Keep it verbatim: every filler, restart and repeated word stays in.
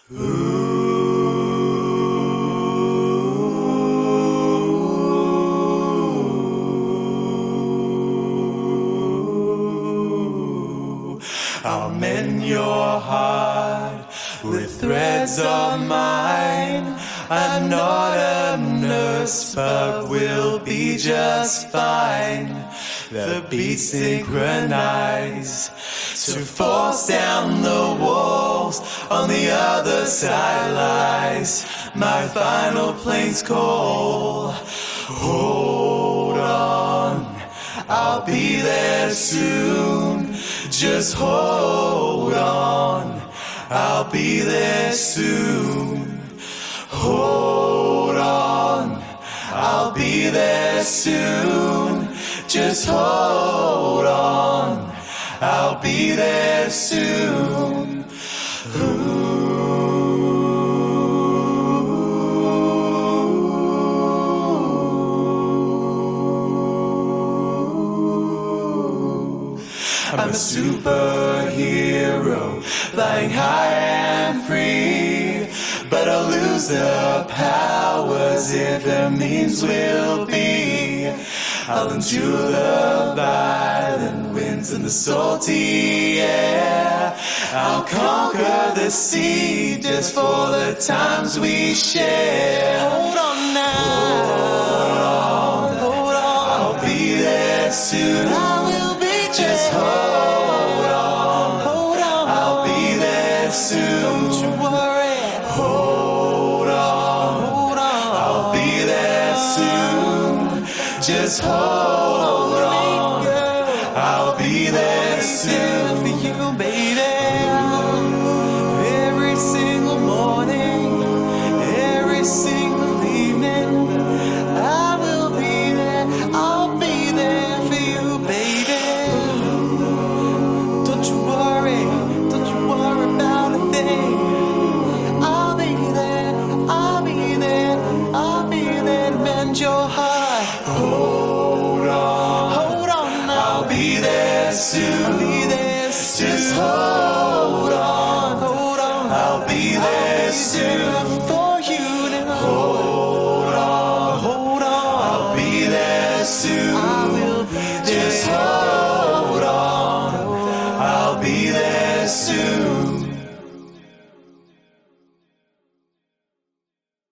Ooh, I'll mend your heart with threads of mine. I'm not a nurse, but we'll be just fine. The beats synchronize to force down the walls. On the other side lies my final plane's call. Hold on, I'll be there soon. Just hold on, I'll be there soon. Hold on, I'll be there soon. Just hold on, I'll be there soon. Ooh. I'm a superhero, flying high and free, but I'll lose the powers if the means will be. I'll endure the violent winds and the salty air. I'll conquer the sea just for the times we share. Hold on now, hold on, hold on. I'll be there soon. I will be there. Just hold on, hold on. I'll be there soon. Don't you worry. Hold on, hold on. I'll be there soon. Just hold on, I'll be there soon for you, baby. Every single morning, every single evening, I will be there, I'll be there for you, baby. Don't you worry, don't you worry about a thing. I'll be there, I'll be there, I'll be there to mend your heart. Hold on, hold on, I'll be there soon. I'll be there soon. Just hold on, hold on, I'll be there soon for you to hold on, hold on, I'll be there soon. I will be there. Just hold on.